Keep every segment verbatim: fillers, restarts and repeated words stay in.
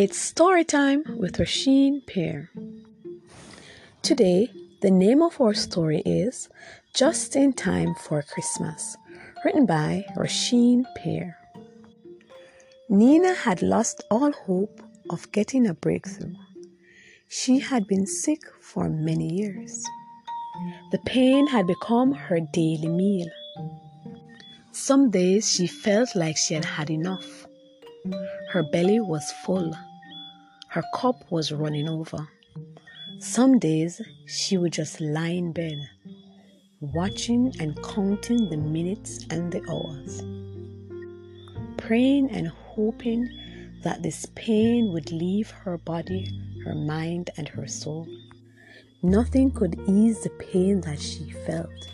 It's story time with Rasheen Pear. Today, the name of our story is Just in Time for Christmas, written by Rasheen Pear. Nina had lost all hope of getting a breakthrough. She had been sick for many years. The pain had become her daily meal. Some days she felt like she had had enough. Her belly was full. Her cup was running over. Some days she would just lie in bed, watching and counting the minutes and the hours, praying and hoping that this pain would leave her body, her mind, and her soul. Nothing could ease the pain that she felt.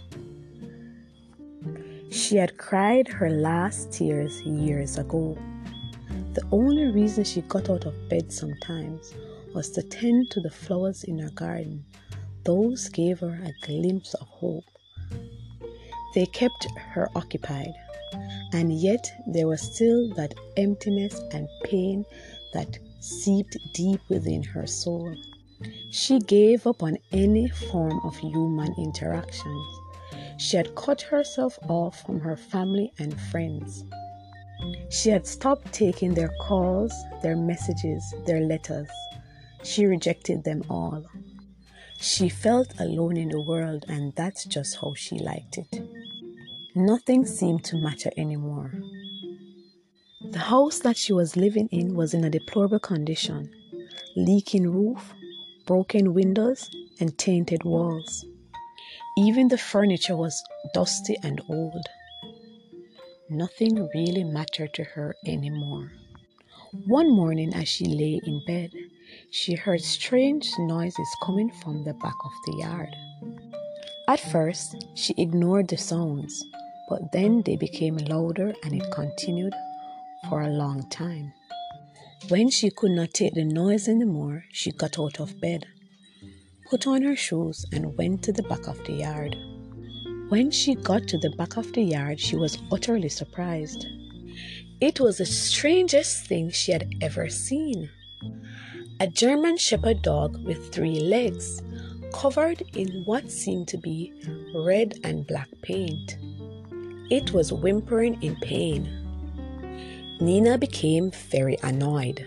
She had cried her last tears years ago. The only reason she got out of bed sometimes was to tend to the flowers in her garden. Those gave her a glimpse of hope. They kept her occupied, and yet there was still that emptiness and pain that seeped deep within her soul. She gave up on any form of human interactions. She had cut herself off from her family and friends. She had stopped taking their calls, their messages, their letters. She rejected them all. She felt alone in the world, and that's just how she liked it. Nothing seemed to matter anymore. The house that she was living in was in a deplorable condition. Leaking roof, broken windows, and tainted walls. Even the furniture was dusty and old. Nothing really mattered to her anymore. One morning as she lay in bed, she heard strange noises coming from the back of the yard. At first, she ignored the sounds, but then they became louder and it continued for a long time. When she could not take the noise anymore, she got out of bed, put on her shoes, and went to the back of the yard. When she got to the back of the yard, she was utterly surprised. It was the strangest thing she had ever seen. A German Shepherd dog with three legs, covered in what seemed to be red and black paint. It was whimpering in pain. Nina became very annoyed.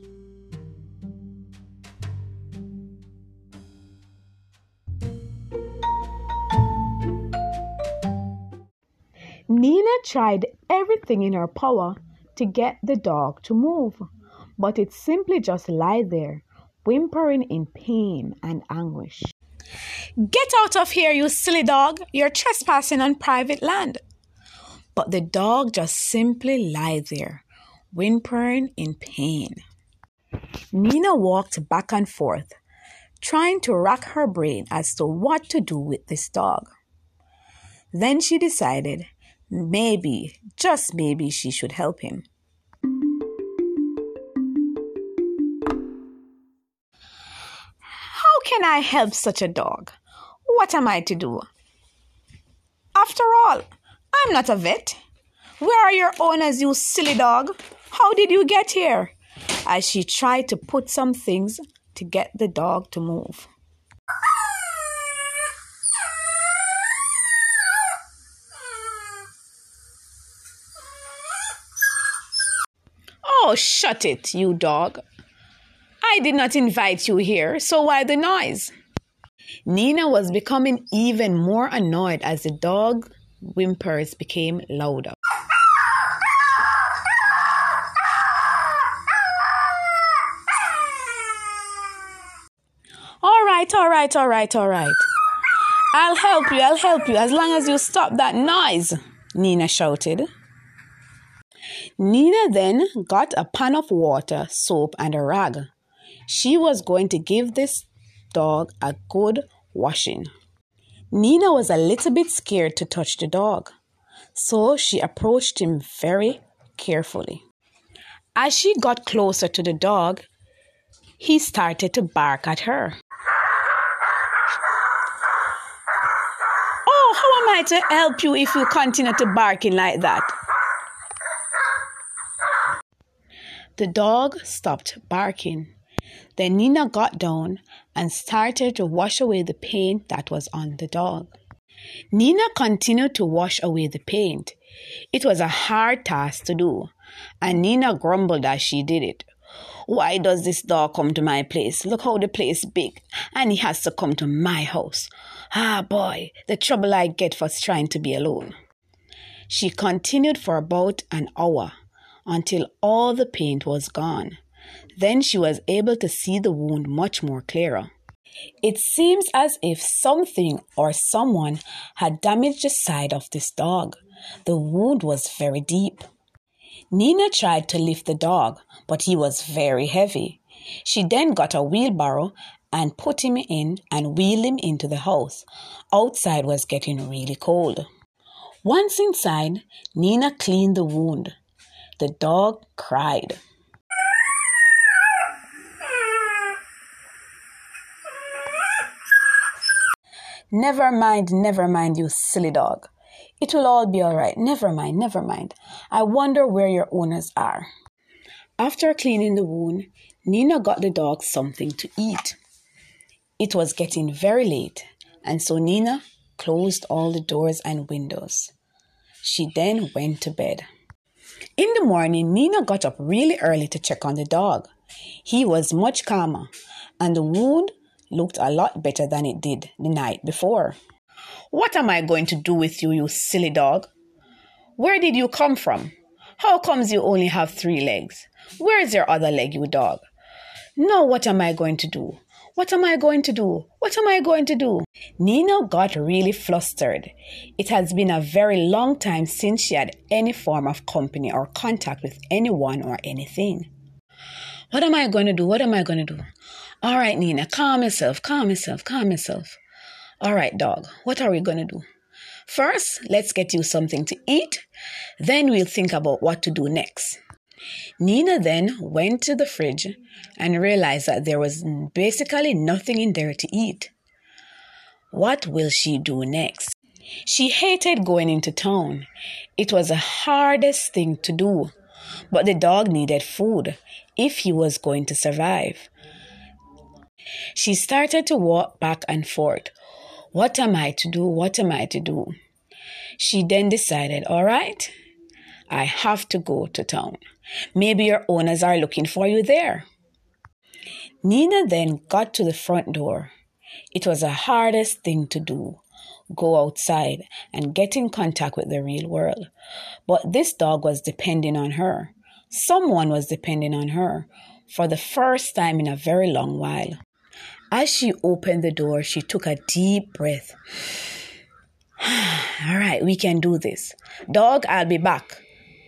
Nina tried everything in her power to get the dog to move, but it simply just lay there, whimpering in pain and anguish. "Get out of here, you silly dog! You're trespassing on private land." But the dog just simply lay there, whimpering in pain. Nina walked back and forth, trying to rack her brain as to what to do with this dog. Then she decided maybe, just maybe, she should help him. How can I help such a dog? What am I to do? After all, I'm not a vet. Where are your owners, you silly dog? How did you get here? As she tried to put some things to get the dog to move. "Oh, shut it, you dog. I did not invite you here, so why the noise?" Nina was becoming even more annoyed as the dog whimpers became louder. All right, all right, all right, all right. I'll help you, I'll help you, as long as you stop that noise, Nina shouted. Nina then got a pan of water, soap, and a rag. She was going to give this dog a good washing. Nina was a little bit scared to touch the dog, so she approached him very carefully. As she got closer to the dog, he started to bark at her. "Oh, how am I to help you if you continue to barking like that?" The dog stopped barking. Then Nina got down and started to wash away the paint that was on the dog. Nina continued to wash away the paint. It was a hard task to do, and Nina grumbled as she did it. Why does this dog come to my place? Look how the place is big, and he has to come to my house. Ah, boy, the trouble I get for trying to be alone. She continued for about an hour until all the paint was gone. Then she was able to see the wound much more clearer. It seems as if something or someone had damaged the side of this dog. The wound was very deep. Nina tried to lift the dog, but he was very heavy. She then got a wheelbarrow and put him in and wheeled him into the house. Outside was getting really cold. Once inside, Nina cleaned the wound. The dog cried. Never mind, never mind, you silly dog. It will all be all right. Never mind, never mind. I wonder where your owners are. After cleaning the wound, Nina got the dog something to eat. It was getting very late, and so Nina closed all the doors and windows. She then went to bed. In the morning, Nina got up really early to check on the dog. He was much calmer, and the wound looked a lot better than it did the night before. What am I going to do with you, you silly dog? Where did you come from? How comes you only have three legs? Where is your other leg, you dog? Now what am I going to do? What am I going to do? What am I going to do? Nina got really flustered. It has been a very long time since she had any form of company or contact with anyone or anything. What am I going to do? What am I going to do? All right, Nina, calm yourself, calm yourself, calm yourself. All right, dog, what are we going to do? First, let's get you something to eat. Then we'll think about what to do next. Nina then went to the fridge and realized that there was basically nothing in there to eat. What will she do next? She hated going into town. It was the hardest thing to do. But the dog needed food if he was going to survive. She started to walk back and forth. What am I to do? What am I to do? She then decided, all right, I have to go to town. Maybe your owners are looking for you there. Nina then got to the front door. It was the hardest thing to do, go outside and get in contact with the real world. But this dog was depending on her. Someone was depending on her for the first time in a very long while. As she opened the door, she took a deep breath. All right, we can do this. Dog, I'll be back.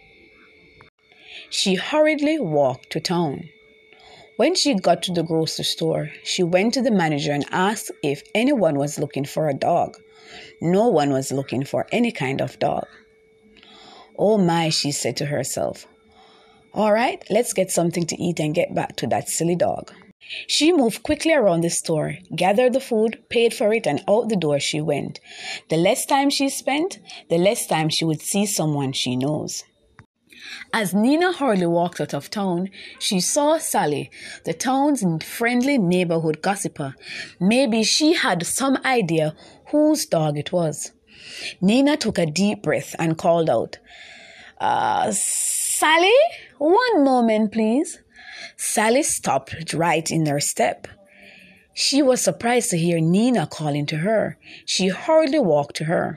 She hurriedly walked to town. When she got to the grocery store, she went to the manager and asked if anyone was looking for a dog. No one was looking for any kind of dog. Oh my, she said to herself. All right, let's get something to eat and get back to that silly dog. She moved quickly around the store, gathered the food, paid for it, and out the door she went. The less time she spent, the less time she would see someone she knows. As Nina hurriedly walked out of town, she saw Sally, the town's friendly neighborhood gossiper. Maybe she had some idea whose dog it was. Nina took a deep breath and called out, uh, Sally, one moment, please. Sally stopped right in her step. She was surprised to hear Nina calling to her. She hurriedly walked to her.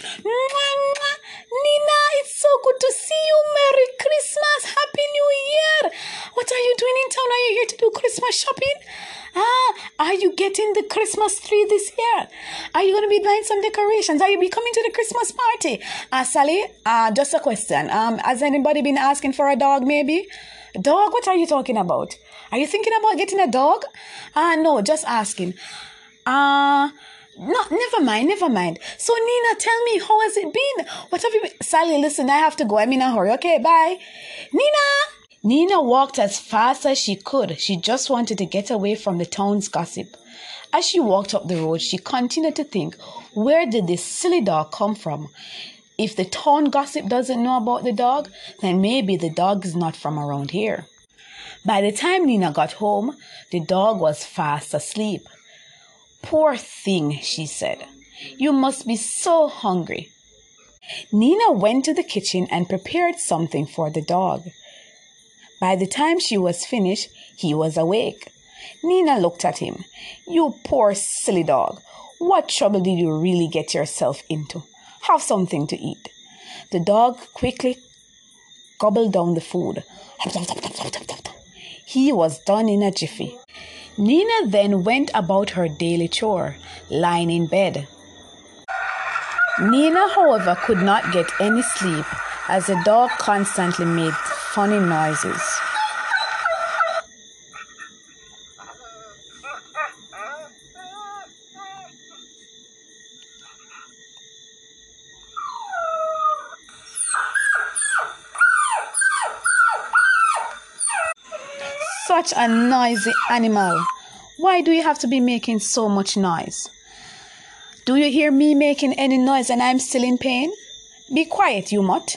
Nina, it's so good to see you. Merry Christmas. Happy New Year. What are you doing in town? Are you here to do Christmas shopping? Ah, are you getting the Christmas tree this year? Are you going to be buying some decorations? Are you be coming to the Christmas party? Uh, Sally, uh, just a question. Um, has anybody been asking for a dog maybe? Dog? What are you talking about? Are you thinking about getting a dog? Ah, uh, no, just asking. Ah, uh, no, never mind, never mind. So, Nina, tell me, how has it been? What have you been? Sally, listen, I have to go. I'm in a hurry. Okay, bye. Nina! Nina walked as fast as she could. She just wanted to get away from the town's gossip. As she walked up the road, she continued to think, where did this silly dog come from? If the town gossip doesn't know about the dog, then maybe the dog is not from around here. By the time Nina got home, the dog was fast asleep. "Poor thing," she said. "You must be so hungry." Nina went to the kitchen and prepared something for the dog. By the time she was finished, he was awake. Nina looked at him. "You poor silly dog. What trouble did you really get yourself into? Have something to eat." The dog quickly gobbled down the food. He was done in a jiffy. Nina then went about her daily chore, lying in bed. Nina, however, could not get any sleep as the dog constantly made funny noises. Such a noisy animal. Why do you have to be making so much noise? Do you hear me making any noise and I'm still in pain? Be quiet, you mutt.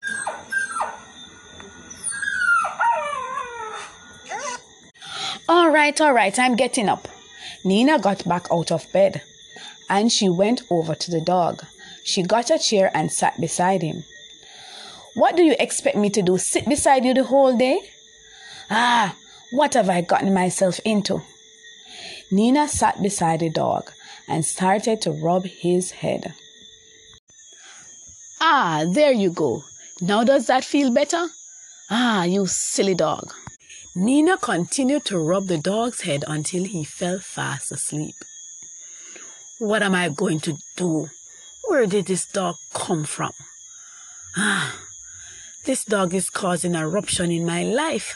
All right, all right, I'm getting up. Nina got back out of bed and she went over to the dog. She got a chair and sat beside him. "What do you expect me to do? Sit beside you the whole day?" "Ah, what have I gotten myself into?" Nina sat beside the dog and started to rub his head. "Ah, there you go. Now does that feel better? Ah, you silly dog." Nina continued to rub the dog's head until he fell fast asleep. "What am I going to do? Where did this dog come from? Ah, this dog is causing a rupture in my life."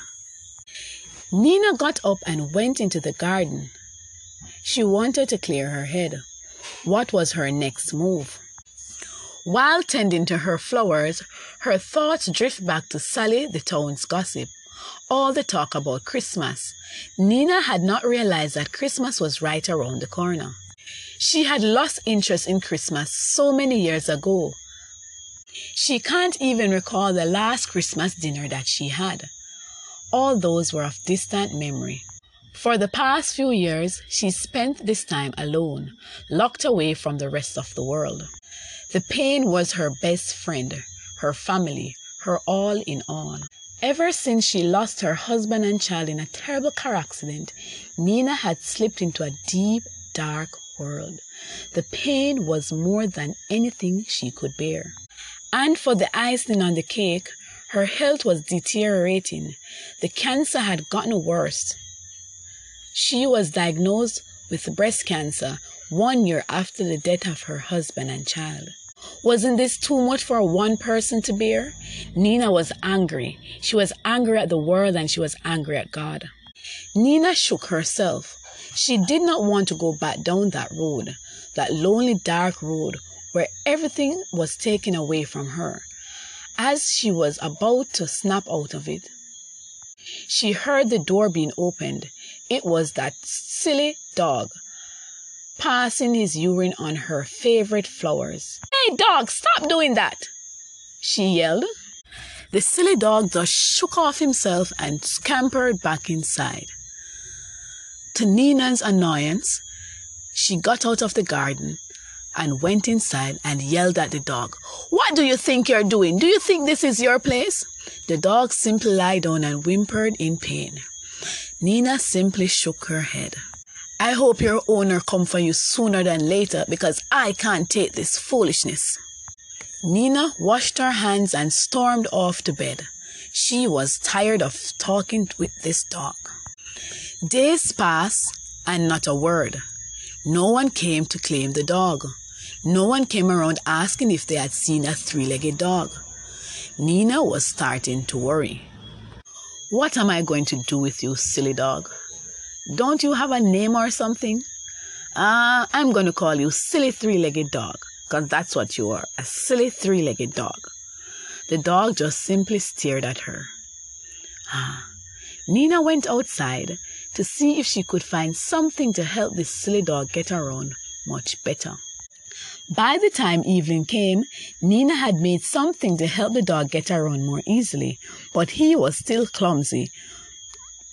Nina got up and went into the garden. She wanted to clear her head. What was her next move? While tending to her flowers, her thoughts drift back to Sally, the town's gossip. All the talk about Christmas. Nina had not realized that Christmas was right around the corner. She had lost interest in Christmas so many years ago. She can't even recall the last Christmas dinner that she had. All those were of distant memory. For the past few years, she spent this time alone, locked away from the rest of the world. The pain was her best friend, her family, her all in all. Ever since she lost her husband and child in a terrible car accident, Nina had slipped into a deep, dark world. The pain was more than anything she could bear. And for the icing on the cake, her health was deteriorating. The cancer had gotten worse. She was diagnosed with breast cancer one year after the death of her husband and child. Wasn't this too much for one person to bear? Nina was angry. She was angry at the world and she was angry at God. Nina shook herself. She did not want to go back down that road, that lonely, dark road where everything was taken away from her. As she was about to snap out of it, she heard the door being opened. It was that silly dog, passing his urine on her favorite flowers. "Hey, dog, stop doing that!" she yelled. The silly dog just shook off himself and scampered back inside. To Nina's annoyance, she got out of the garden and went inside and yelled at the dog. "What do you think you're doing? Do you think this is your place?" The dog simply lay down and whimpered in pain. Nina simply shook her head. "I hope your owner come for you sooner than later because I can't take this foolishness." Nina washed her hands and stormed off to bed. She was tired of talking with this dog. Days passed and not a word. No one came to claim the dog. No one came around asking if they had seen a three-legged dog. Nina was starting to worry. "What am I going to do with you, silly dog? Don't you have a name or something?" Ah, uh, I'm going to call you Silly Three-Legged Dog, because that's what you are, a silly three-legged dog. The dog just simply stared at her. Ah, Nina went outside to see if she could find something to help this silly dog get around much better. By the time evening came, Nina had made something to help the dog get around more easily, but he was still clumsy.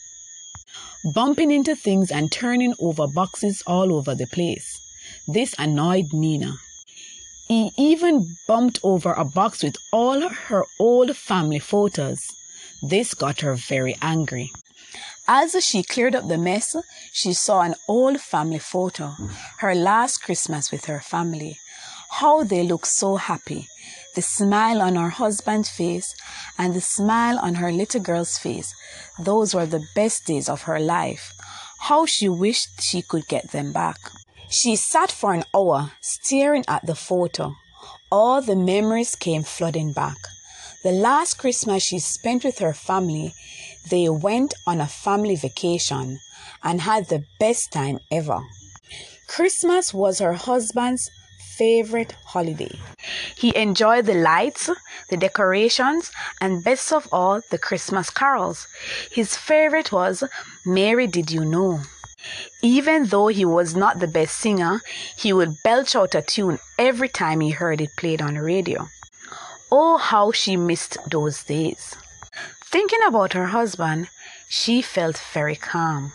bumping into things and turning over boxes all over the place. This annoyed Nina. He even bumped over a box with all her old family photos. This got her very angry. As she cleared up the mess, she saw an old family photo, her last Christmas with her family. How they looked so happy. The smile on her husband's face and the smile on her little girl's face. Those were the best days of her life. How she wished she could get them back. She sat for an hour staring at the photo. All the memories came flooding back. The last Christmas she spent with her family, they went on a family vacation and had the best time ever. Christmas was her husband's favorite holiday. He enjoyed the lights, the decorations, and best of all, the Christmas carols. His favorite was Mary Did You Know? Even though he was not the best singer, he would belch out a tune every time he heard it played on the radio. Oh, how she missed those days. Thinking about her husband, she felt very calm.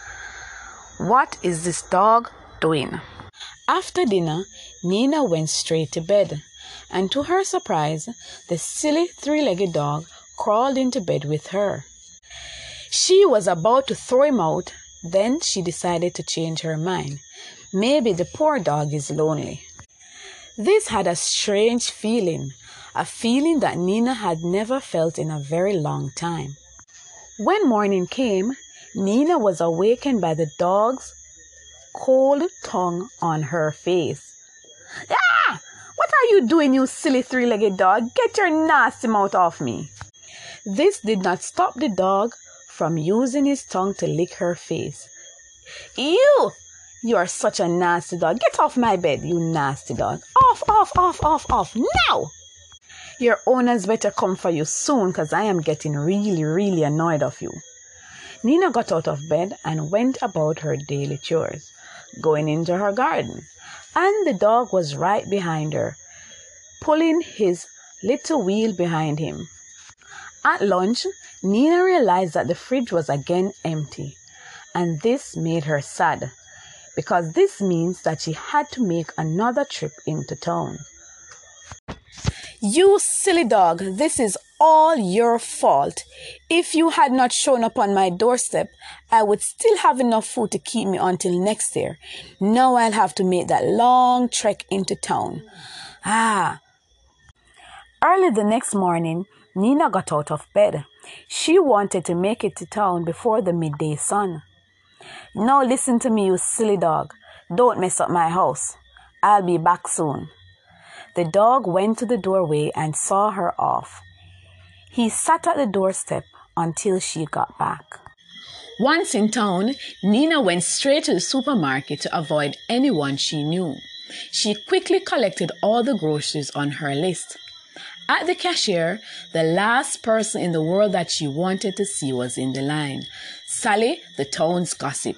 What is this dog doing? After dinner, Nina went straight to bed, and to her surprise, the silly three-legged dog crawled into bed with her. She was about to throw him out, then she decided to change her mind. Maybe the poor dog is lonely. This had a strange feeling, a feeling that Nina had never felt in a very long time. When morning came, Nina was awakened by the dog's cold tongue on her face. Ah! What are you doing, you silly three-legged dog? Get your nasty mouth off me. This did not stop the dog from using his tongue to lick her face. Ew! You are such a nasty dog. Get off my bed, you nasty dog. Off, off, off, off, off, now! Your owners better come for you soon, because I am getting really, really annoyed of you. Nina got out of bed and went about her daily chores, going into her garden. And the dog was right behind her, pulling his little wheel behind him. At lunch, Nina realized that the fridge was again empty, and this made her sad, because this means that she had to make another trip into town. You silly dog, this is all your fault. If you had not shown up on my doorstep, I would still have enough food to keep me until next year. Now I'll have to make that long trek into town. Ah. Early the next morning, Nina got out of bed. She wanted to make it to town before the midday sun. Now listen to me, you silly dog. Don't mess up my house. I'll be back soon. The dog went to the doorway and saw her off. He sat at the doorstep until she got back. Once in town, Nina went straight to the supermarket to avoid anyone she knew. She quickly collected all the groceries on her list. At the cashier, the last person in the world that she wanted to see was in the line. Sally, the town's gossip.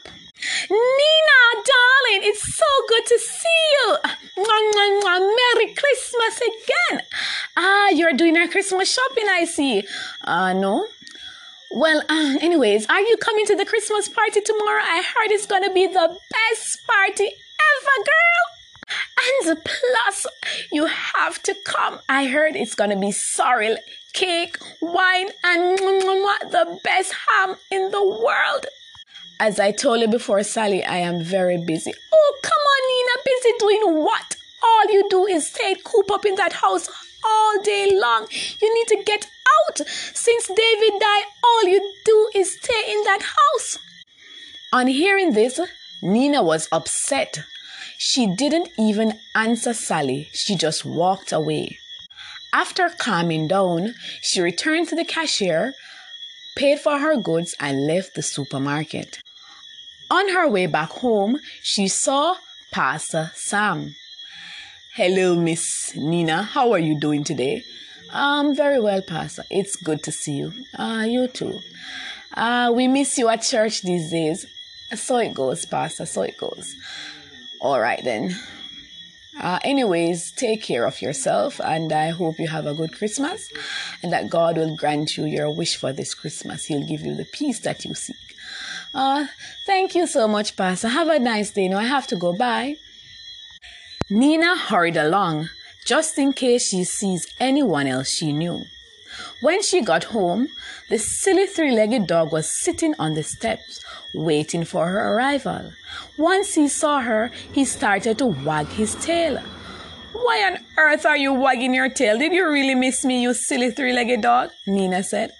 Nina, darling, it's so good to see you. Mwah, mwah, mwah. Merry Christmas again. Ah, you're doing your Christmas shopping, I see. Uh, no. Well, uh, anyways, are you coming to the Christmas party tomorrow? I heard it's going to be the best party ever, girl. And plus, you have to come. I heard it's going to be sorrel, cake, wine, and mwah, mwah, mwah, the best ham in the world. As I told you before, Sally, I am very busy. Oh, come on, Nina. Busy doing what? All you do is stay cooped up in that house all day long. You need to get out. Since David died, all you do is stay in that house. On hearing this, Nina was upset. She didn't even answer Sally. She just walked away. After calming down, she returned to the cashier, paid for her goods, and left the supermarket. On her way back home, she saw Pastor Sam. Hello, Miss Nina. How are you doing today? Um, very well, Pastor. It's good to see you. Uh, you too. Uh, we miss you at church these days. So it goes, Pastor. So it goes. All right, then. Uh, anyways, take care of yourself, and I hope you have a good Christmas and that God will grant you your wish for this Christmas. He'll give you the peace that you seek. Uh, thank you so much, Pastor. Have a nice day. Now I have to go. Bye. Nina hurried along, just in case she sees anyone else she knew. When she got home, the silly three-legged dog was sitting on the steps, waiting for her arrival. Once he saw her, he started to wag his tail. "Why on earth are you wagging your tail? Did you really miss me, you silly three-legged dog?" Nina said.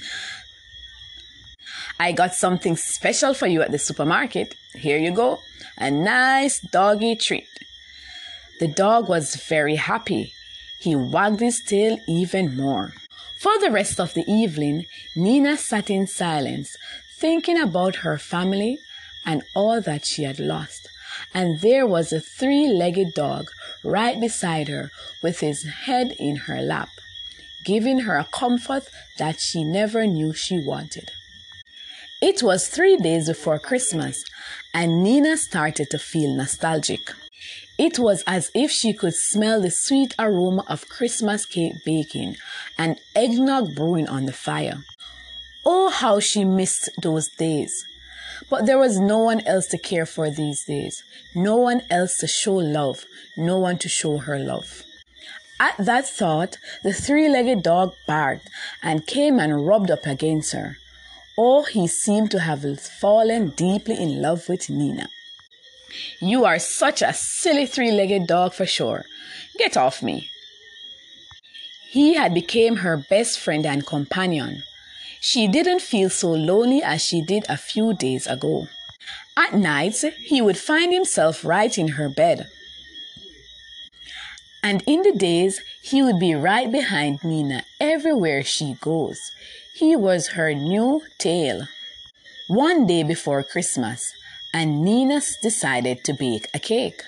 "I got something special for you at the supermarket. Here you go, a nice doggy treat." The dog was very happy. He wagged his tail even more. For the rest of the evening, Nina sat in silence, thinking about her family and all that she had lost. And there was a three-legged dog right beside her with his head in her lap, giving her a comfort that she never knew she wanted. It was three days before Christmas, and Nina started to feel nostalgic. It was as if she could smell the sweet aroma of Christmas cake baking and eggnog brewing on the fire. Oh, how she missed those days. But there was no one else to care for these days, no one else to show love, no one to show her love. At that thought, the three-legged dog barked and came and rubbed up against her. Oh, he seemed to have fallen deeply in love with Nina. "You are such a silly three-legged dog for sure. Get off me." He had become her best friend and companion. She didn't feel so lonely as she did a few days ago. At nights, he would find himself right in her bed. And in the days, he would be right behind Nina everywhere she goes. He was her new tail. One day before Christmas, and Nina decided to bake a cake.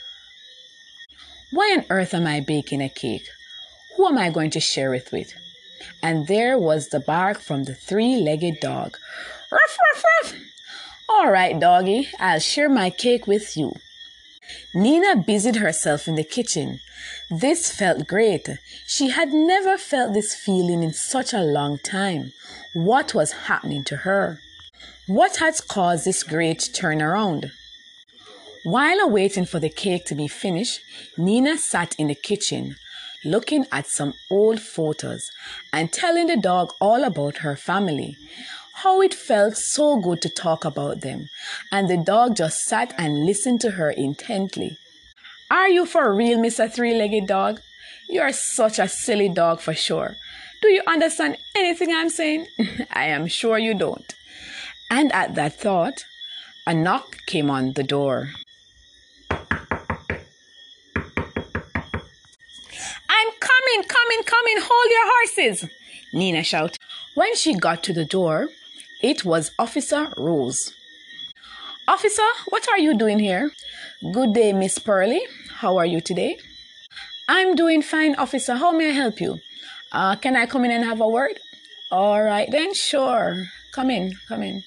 Why on earth am I baking a cake? Who am I going to share it with? And there was the bark from the three-legged dog. "Ruff, ruff, ruff! All right, doggy, I'll share my cake with you." Nina busied herself in the kitchen. This felt great. She had never felt this feeling in such a long time. What was happening to her? What had caused this great turnaround? While awaiting for the cake to be finished, Nina sat in the kitchen, looking at some old photos and telling the dog all about her family, how it felt so good to talk about them, and the dog just sat and listened to her intently. "Are you for real, Mister Three-Legged Dog? You're such a silly dog for sure. Do you understand anything I'm saying? I am sure you don't." And at that thought, a knock came on the door. "I'm coming, coming, coming, hold your horses," Nina shouted. When she got to the door, it was Officer Rose. "Officer, what are you doing here?" "Good day, Miss Pearlie. How are you today?" "I'm doing fine, officer. How may I help you?" Uh, can I come in and have a word?" "All right then, sure. Come in, come in."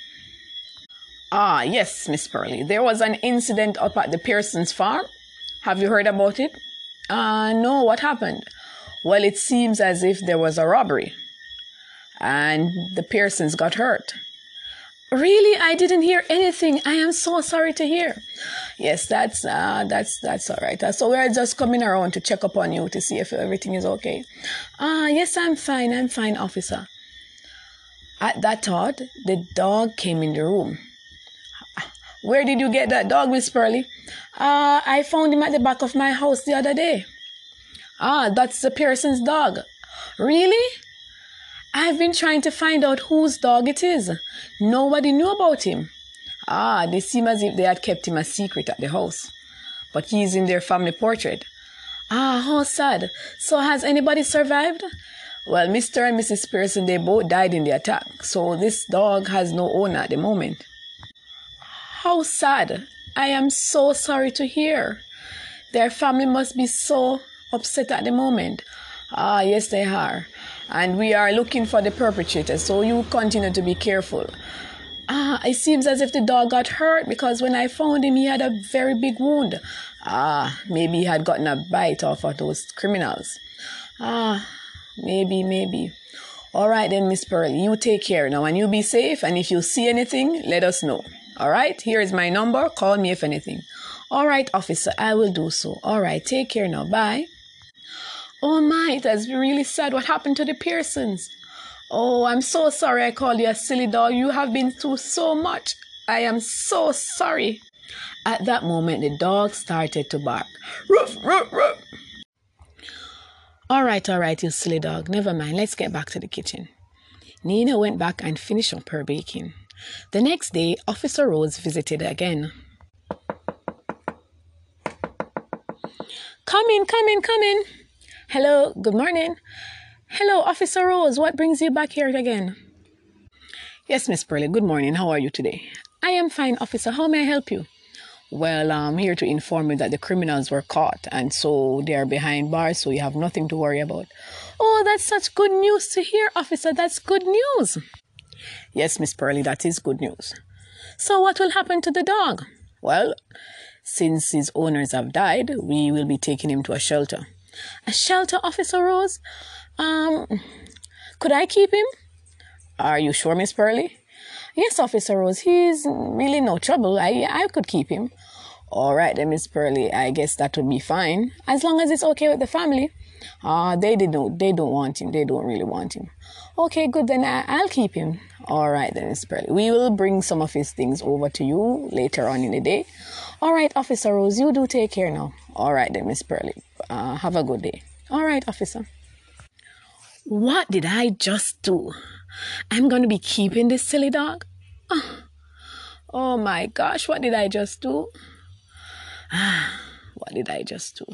"Ah, yes, Miss Pearlie. There was an incident up at the Pearsons' farm. Have you heard about it?" Uh, no, what happened?" "Well, it seems as if there was a robbery, and the Pearsons got hurt." "Really? I didn't hear anything. I am so sorry to hear." "Yes, that's uh, that's that's all right. Uh, so we're just coming around to check up on you to see if everything is okay." Ah, uh, yes, I'm fine. I'm fine, officer." At that thought, the dog came in the room. "Where did you get that dog, Miss Pearlie?" Uh, I found him at the back of my house the other day." "Ah, that's the Pearson's dog." "Really? I've been trying to find out whose dog it is. Nobody knew about him." "Ah, they seem as if they had kept him a secret at the house. But he's in their family portrait." "Ah, how sad. So has anybody survived?" "Well, Mister and Missus Pearson, they both died in the attack. So this dog has no owner at the moment." "How sad. I am so sorry to hear. Their family must be so upset at the moment." "Ah, yes, they are. And we are looking for the perpetrator, so you continue to be careful." "Ah, it seems as if the dog got hurt because when I found him, he had a very big wound." "Ah, maybe he had gotten a bite off of those criminals." "Ah, maybe, maybe." All right then, Miss Pearlie, you take care now and you be safe. And if you see anything, let us know. All right, here is my number. Call me if anything. All right, officer, I will do so. All right, take care now. Bye. Oh my, that's really sad. What happened to the Pearsons? Oh, I'm so sorry I called you a silly dog. You have been through so much. I am so sorry. At that moment, the dog started to bark. Ruff, ruff, ruff. All right, all right, you silly dog. Never mind. Let's get back to the kitchen. Nina went back and finished up her baking. The next day, Officer Rose visited again. Come in, come in, come in. Hello, good morning. Hello, Officer Rose. What brings you back here again? Yes, Miss Pearlie. Good morning. How are you today? I am fine, officer. How may I help you? Well, I'm here to inform you that the criminals were caught, and so they are behind bars, so you have nothing to worry about. Oh, that's such good news to hear, officer. That's good news. Yes, Miss Pearlie, that is good news. So what will happen to the dog? Well, since his owners have died, we will be taking him to a shelter. A shelter, Officer Rose? Um, could I keep him? Are you sure, Miss Pearlie? Yes, Officer Rose. He's really no trouble. I I could keep him. All right, then, Miss Pearlie. I guess that would be fine, as long as it's okay with the family. Ah, uh, they didn't. They don't want him. They don't really want him. Okay, good. Then I, I'll keep him. All right, then, Miss Pearlie. We will bring some of his things over to you later on in the day. All right, Officer Rose. You do take care now. All right, then, Miss Pearlie. Uh, have a good day. All right, officer. What did I just do? I'm going to be keeping this silly dog? Oh, oh my gosh, what did I just do? Ah, what did I just do?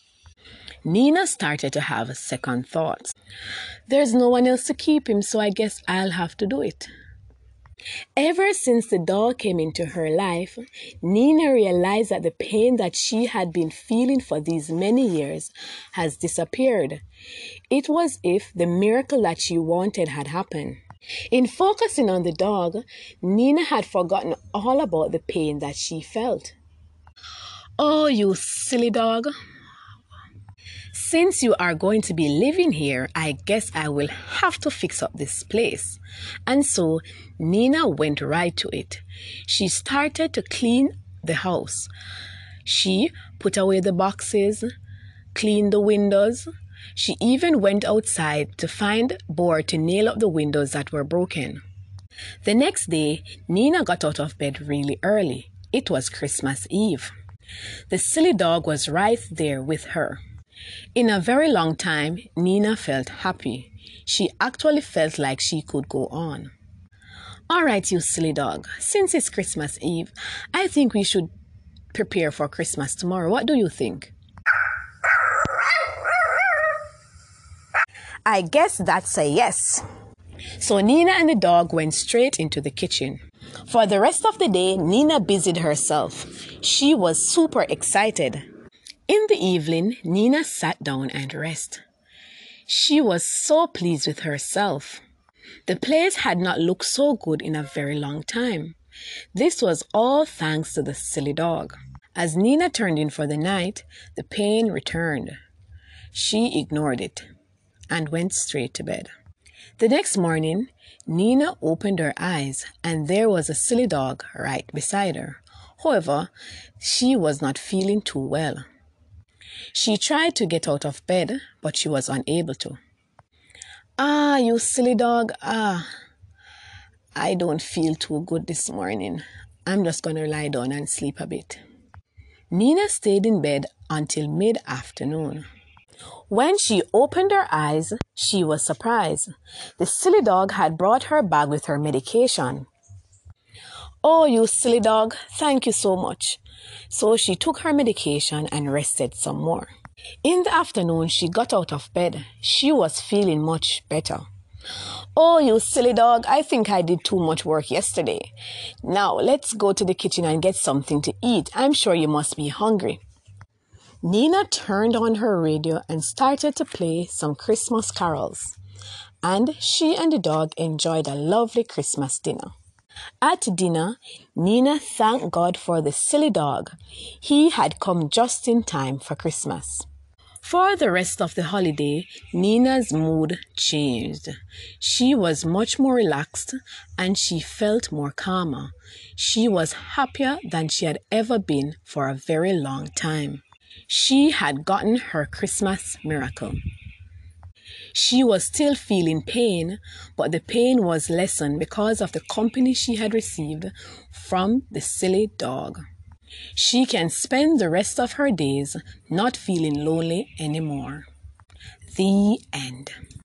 Nina started to have second thoughts. There's no one else to keep him, so I guess I'll have to do it. Ever since the dog came into her life, Nina realized that the pain that she had been feeling for these many years has disappeared. It was as if the miracle that she wanted had happened. In focusing on the dog, Nina had forgotten all about the pain that she felt. Oh, you silly dog. Since you are going to be living here, I guess I will have to fix up this place. And so Nina went right to it. She started to clean the house. She put away the boxes, cleaned the windows. She even went outside to find board to nail up the windows that were broken. The next day, Nina got out of bed really early. It was Christmas Eve. The silly dog was right there with her. In a very long time, Nina felt happy. She actually felt like she could go on. All right, you silly dog. Since it's Christmas Eve, I think we should prepare for Christmas tomorrow. What do you think? I guess that's a yes. So Nina and the dog went straight into the kitchen. For the rest of the day, Nina busied herself. She was super excited. In the evening, Nina sat down and rested. She was so pleased with herself. The place had not looked so good in a very long time. This was all thanks to the silly dog. As Nina turned in for the night, the pain returned. She ignored it and went straight to bed. The next morning, Nina opened her eyes and there was a silly dog right beside her. However, she was not feeling too well. She tried to get out of bed, but she was unable to. Ah, you silly dog. Ah, I don't feel too good this morning. I'm just going to lie down and sleep a bit. Nina stayed in bed until mid-afternoon. When she opened her eyes, she was surprised. The silly dog had brought her bag with her medication. Oh, you silly dog, thank you so much. So she took her medication and rested some more. In the afternoon, she got out of bed. She was feeling much better. Oh, you silly dog, I think I did too much work yesterday. Now, let's go to the kitchen and get something to eat. I'm sure you must be hungry. Nina turned on her radio and started to play some Christmas carols. And she and the dog enjoyed a lovely Christmas dinner. At dinner, Nina thanked God for the silly dog. He had come just in time for Christmas. For the rest of the holiday, Nina's mood changed. She was much more relaxed and she felt more calmer. She was happier than she had ever been for a very long time. She had gotten her Christmas miracle. She was still feeling pain, but the pain was lessened because of the company she had received from the silly dog. She can spend the rest of her days not feeling lonely anymore. The end.